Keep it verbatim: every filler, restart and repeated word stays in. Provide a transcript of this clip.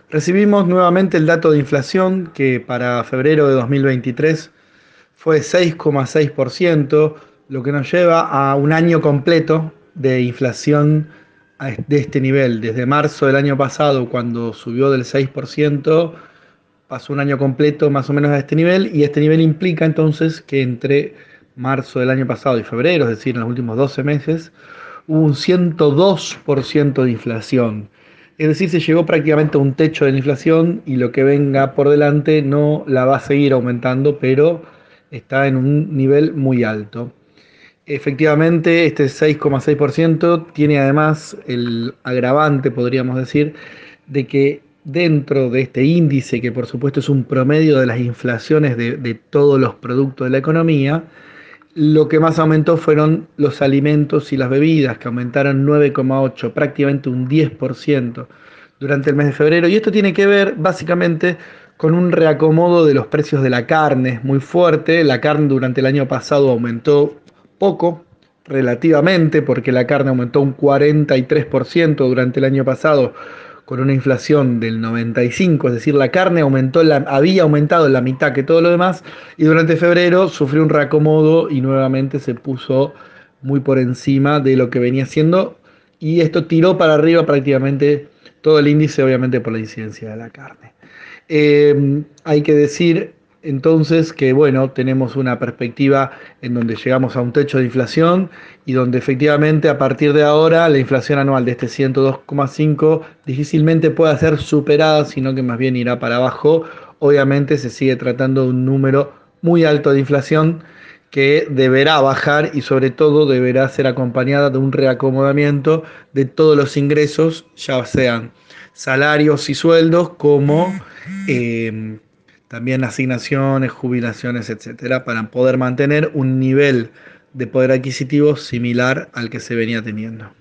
Recibimos nuevamente el dato de inflación que para febrero de dos mil veintitrés fue seis coma seis por ciento, lo que nos lleva a un año completo de inflación de este nivel. Desde marzo del año pasado, cuando subió del seis por ciento, pasó un año completo más o menos a este nivel, y este nivel implica entonces que entre marzo del año pasado y febrero, es decir, en los últimos doce meses, hubo un ciento dos por ciento de inflación. Es decir, se llegó prácticamente a un techo de la inflación y lo que venga por delante no la va a seguir aumentando, pero está en un nivel muy alto. Efectivamente, este seis coma seis por ciento tiene además el agravante, podríamos decir, de que dentro de este índice, que por supuesto es un promedio de las inflaciones de, de todos los productos de la economía, lo que más aumentó fueron los alimentos y las bebidas, que aumentaron nueve coma ocho por ciento, prácticamente un diez por ciento durante el mes de febrero. Y esto tiene que ver básicamente con un reacomodo de los precios de la carne muy fuerte. La carne durante el año pasado aumentó poco, relativamente, porque la carne aumentó un cuarenta y tres por ciento durante el año pasado, con una inflación del noventa y cinco por ciento, es decir, la carne aumentó la, había aumentado la mitad que todo lo demás, y durante febrero sufrió un reacomodo y nuevamente se puso muy por encima de lo que venía siendo, y esto tiró para arriba prácticamente todo el índice, obviamente por la incidencia de la carne. Eh, hay que decir entonces que, bueno, tenemos una perspectiva en donde llegamos a un techo de inflación y donde efectivamente a partir de ahora la inflación anual de este ciento dos coma cinco difícilmente pueda ser superada, sino que más bien irá para abajo. Obviamente se sigue tratando de un número muy alto de inflación que deberá bajar y sobre todo deberá ser acompañada de un reacomodamiento de todos los ingresos, ya sean salarios y sueldos, como eh, también asignaciones, jubilaciones, etcétera, para poder mantener un nivel de poder adquisitivo similar al que se venía teniendo.